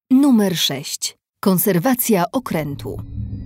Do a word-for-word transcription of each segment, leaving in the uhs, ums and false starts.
Numer sześć. Konserwacja okrętu.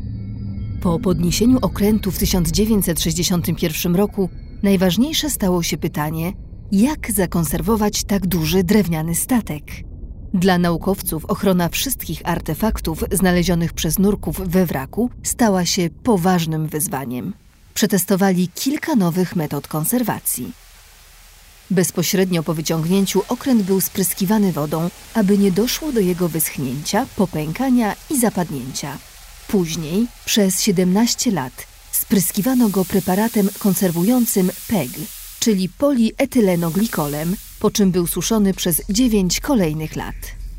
Po podniesieniu okrętu w tysiąc dziewięćset sześćdziesiątym pierwszym roku najważniejsze stało się pytanie, jak zakonserwować tak duży drewniany statek. Dla naukowców ochrona wszystkich artefaktów znalezionych przez nurków we wraku stała się poważnym wyzwaniem. Przetestowali kilka nowych metod konserwacji. Bezpośrednio po wyciągnięciu okręt był spryskiwany wodą, aby nie doszło do jego wyschnięcia, popękania i zapadnięcia. Później, przez siedemnaście lat, spryskiwano go preparatem konserwującym P E G, czyli polietylenoglykolem, po czym był suszony przez dziewięć kolejnych lat.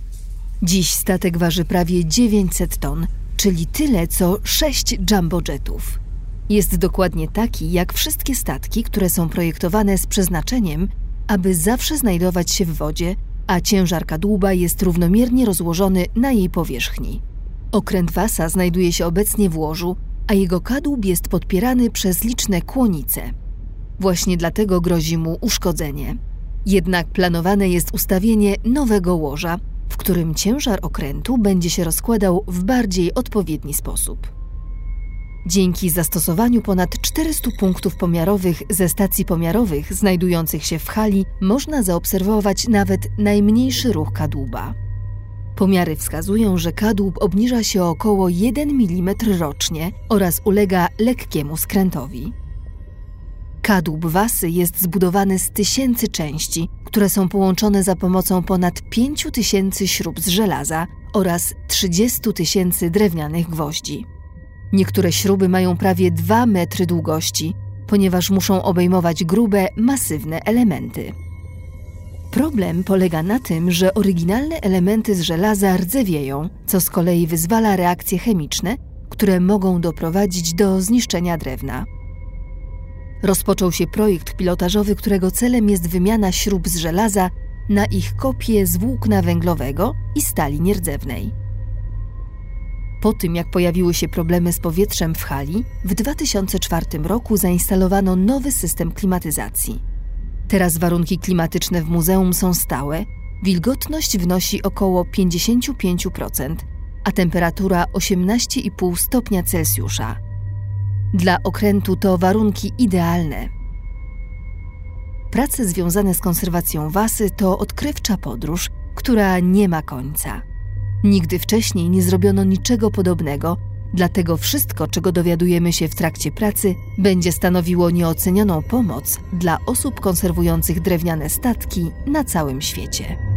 Dziś statek waży prawie dziewięćset ton, czyli tyle co sześć jumbojetów. Jest dokładnie taki jak wszystkie statki, które są projektowane z przeznaczeniem, aby zawsze znajdować się w wodzie, a ciężar kadłuba jest równomiernie rozłożony na jej powierzchni. Okręt Wasa znajduje się obecnie w łożu, a jego kadłub jest podpierany przez liczne kłonice. Właśnie dlatego grozi mu uszkodzenie. Jednak planowane jest ustawienie nowego łoża, w którym ciężar okrętu będzie się rozkładał w bardziej odpowiedni sposób. Dzięki zastosowaniu ponad czterystu punktów pomiarowych ze stacji pomiarowych znajdujących się w hali można zaobserwować nawet najmniejszy ruch kadłuba. Pomiary wskazują, że kadłub obniża się o około jeden milimetr rocznie oraz ulega lekkiemu skrętowi. Kadłub Wasy jest zbudowany z tysięcy części, które są połączone za pomocą ponad pięciu tysięcy śrub z żelaza oraz trzydziestu tysięcy drewnianych gwoździ. Niektóre śruby mają prawie dwa metry długości, ponieważ muszą obejmować grube, masywne elementy. Problem polega na tym, że oryginalne elementy z żelaza rdzewieją, co z kolei wyzwala reakcje chemiczne, które mogą doprowadzić do zniszczenia drewna. Rozpoczął się projekt pilotażowy, którego celem jest wymiana śrub z żelaza na ich kopie z włókna węglowego i stali nierdzewnej. Po tym, jak pojawiły się problemy z powietrzem w hali, w dwa tysiące czwartym roku zainstalowano nowy system klimatyzacji. Teraz warunki klimatyczne w muzeum są stałe, wilgotność wynosi około pięćdziesiąt pięć procent, a temperatura osiemnaście i pół stopnia Celsjusza. Dla okrętu to warunki idealne. Prace związane z konserwacją Wasy to odkrywcza podróż, która nie ma końca. Nigdy wcześniej nie zrobiono niczego podobnego, dlatego wszystko, czego dowiadujemy się w trakcie pracy, będzie stanowiło nieocenioną pomoc dla osób konserwujących drewniane statki na całym świecie.